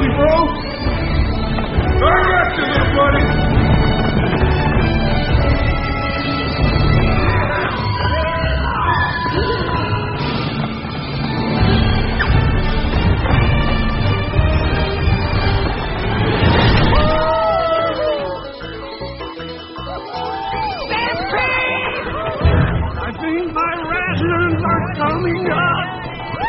bro. I got you, little buddy. I think my rations are coming up.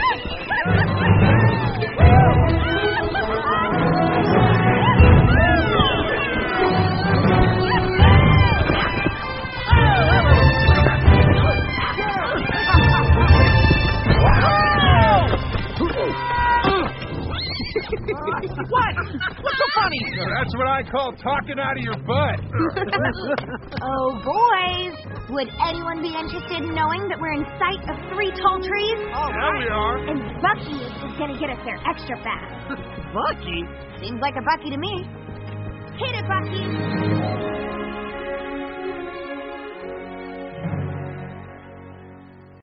What? What's so funny? That's what I call talking out of your butt. Oh, boys. Would anyone be interested in knowing that we're in sight of 3 tall trees? Yeah, we are. And Bucky is going to get us there extra fast. Bucky? Seems like a Bucky to me. Hit it, Bucky.